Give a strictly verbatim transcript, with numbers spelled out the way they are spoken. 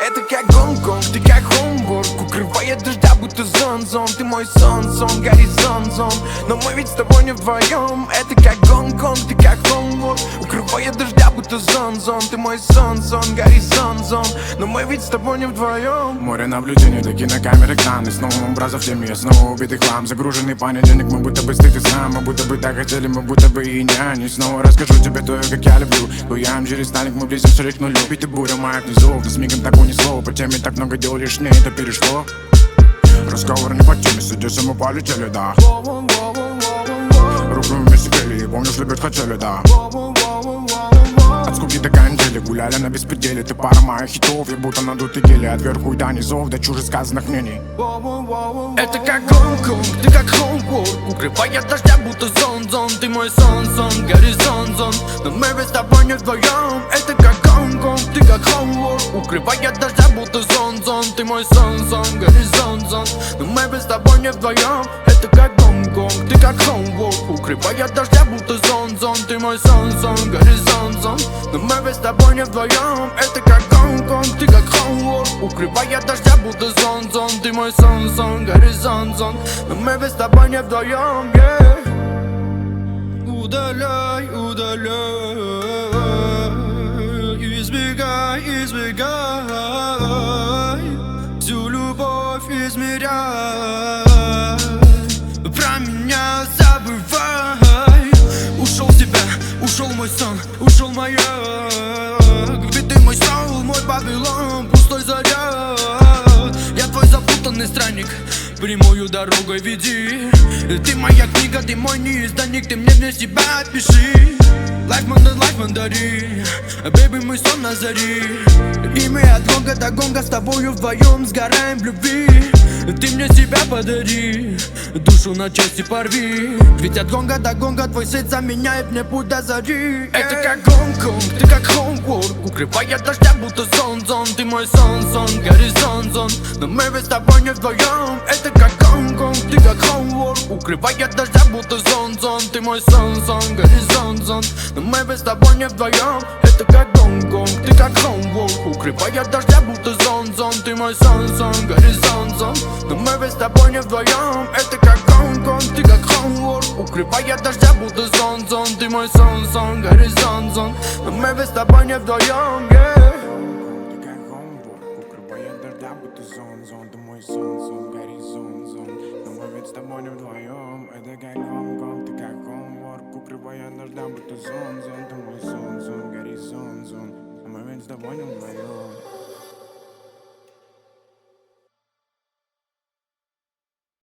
Это как Гонконг, ты как Хомбург, укрывая дождя, будто зон-зон. Ты мой сон-сон, горизонт-зон, но мы ведь с тобой не вдвоем. Это как Гонконг, ты как Хомбург, укрывая дождя, будто зон-зон. Ты мой сон-сон, горизонт-зон, но мы ведь с тобой не вдвоем. Море наблюдений, до кинокамеры экраны. Снова образов в теме, снова убитый хлам. Загруженный понедельник, мы будто бы стыд и сам. Мы будто бы так хотели, мы будто бы и няни. Снова расскажу тебе то, как я люблю. Буям через сталик, мы близимся к нулю. Ведь ты буря моя внизу, да с мигом так унесло. По теме так много дел, лишь мне это перешло. Разговор не по теме, садись, мы полетели, да. Руку вместе грели, помнишь, любят хотели, да. От скуки до кандели, гуляли на беспределе. Ты пара моих хитов, я будто надутый гели. От верху и до низов, до чужесказанных мнений. Это как Гонконг, ты как Хомбург, укрывая дождя, будто зон-зон. Ты мой сон-сон, горизонт-зон, но мы ведь с тобой не вдвоем. Это как Гонконг, ты как Хомбург, укрывая дождя, будто зон-зон. Ты мой сон-сон, горизонт-зон, но мы ведь с тобой не вдвоем. Это как Гонконг, ты как Хомбург, укрывая дождя, будто зон-зон. Ты мой сон-сон, горизонт-зон, но мы ведь с тобой не вдвоем. Это как Гонконг, ты как Хомбург, укрывая дождя, будто зон-зон. Ты мой сон-сон, горизонт-зон, но мы ведь с тобой не вдвоем, yeah. Удаляй, удаляй, избегай, избегай, всю любовь измеряй, про меня забывай. Ушел в тебя, ушел мой сон, ушел маяк. Ведь ты мой сон, мой Вавилон, пустой заряд. Я твой запутанный странник, прямую дорогой веди. Ты моя книга, ты мой неизданник, ты мне для себя пиши. Лайф мандар, лайф мандари, бэйби, мой сон на зари. И мы от гонга до гонга с тобою вдвоем сгораем в любви. Ты мне себя подари, душу на части порви. Ведь от гонга до гонга твой свет заменяет мне путь до зари. Это как Гонконг, ты как Хомбург, укрывая дождя, будто зон-зон. Ты мой сон-сон, горизонт-зон, но мы ведь с тобой не вдвоем. Это как Гонконг, ты как Хомбург, укрывая дождя, будто зон-зон. Ты мой сон-сон, горизонт-зон, но мы ведь с тобой не вдвоем. Это как Гонконг, ты как Хомбург, укрывая дождя, будто зон-зон. Ты мой сон-сон, горизонт-зон, но мы ведь с тобой не вдвоем. Это как Гонконг, ты как Хомбург, укрывая дождя, будто зон-зон. Ты мой сон-сон, горизонт-зон, но мы ведь с тобой не вдвоем, yeah. Ты как Хомбург, укрывая дождя, будто зон-зон. Ты мой сон-сон, горизонт-зон, но мы ведь с тобой не вдвоем. Это как Гонконг, ты как Хомбург, укрывая дождя, будто зон-зон. Ты мой сон-сон, горизонт-зон, но мы ведь с тобой не вдвоем.